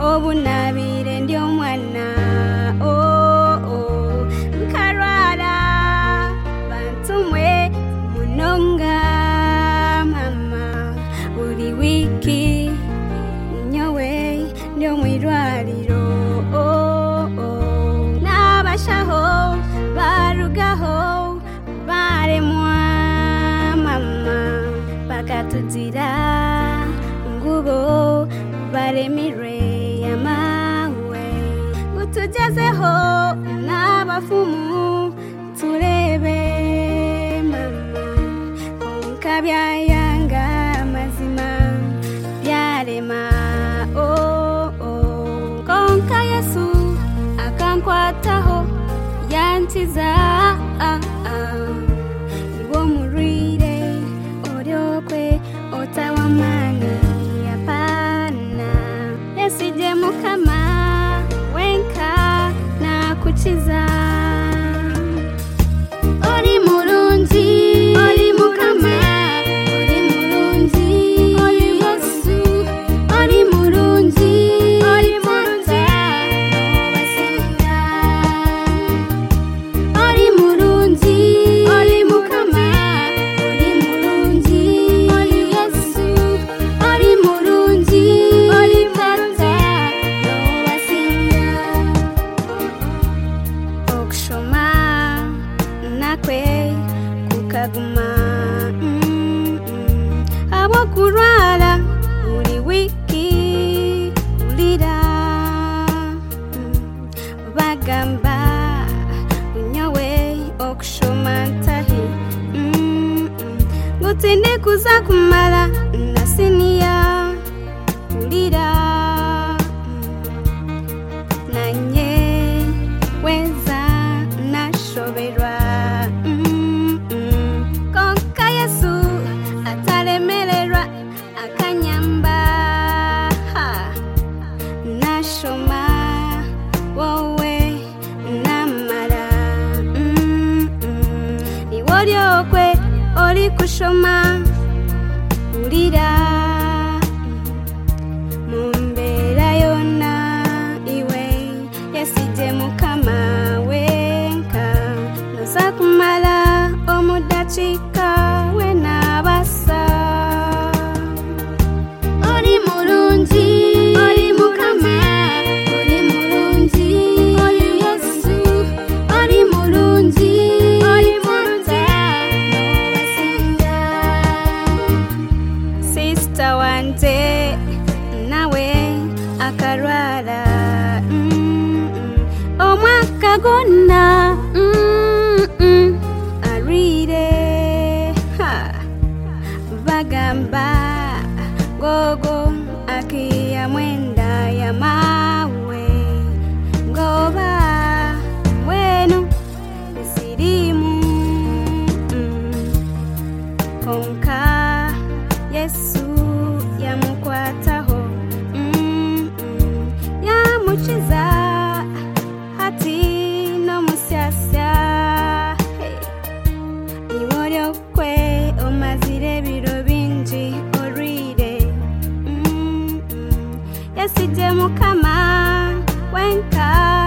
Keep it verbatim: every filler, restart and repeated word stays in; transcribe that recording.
obunabire ndi omwana oh oh nkarwara bantumwe munonga mama buri wiki nyowe ndi omwirwariro oh oh nabashaho barugaho baremwa mama bakatuzira ngubo baremire yamawe utugezeho n'abafumu turebe mama konka byayanga mazima byarema oh oh konka Yesu akankwataho yantiza ah ah iwo murire oryokwe otawamani yapana yesije mukama wenka na kuchiza ori murunzi ori mukama ori murunzi ori Yesu ori murunzi ori murunzi obasinga ori murunzi ori mukama ori murunzi ori Yesu ori murunzi ori tata obasinga okushoma nakwe kukaguma mm, mm. abo kurwara buri wiki ulira mm. bagamba unyowe okushoma ntahi mm, mm. gutinde kuza kumara nasiniya ulira mm. nanye weza nashoberwa mm, mm. konka Yesu ataremererwa akanyamba ha. nashoma wowe namara mm, mm. iworyokwe ori kushoma ulira mumbera yona iwe yesije mukama wenka noza kumala omudachika wenabasa ori murunzi ori mukama ori murunzi ori Yesu ori murunzi ori murunzi obasinga sister wante nawe akarwara mm, mm. omwaka gonna mm, mm. arire ha bagamba gogo akiya mwenda ya mawe ngoba wenu sirimu mm. konka Yesu yamukwataho mm, mm. yamukiza hati no musyasya hey. iworyokwe omazire biro bingi orire mm, mm. yesije mukama wenka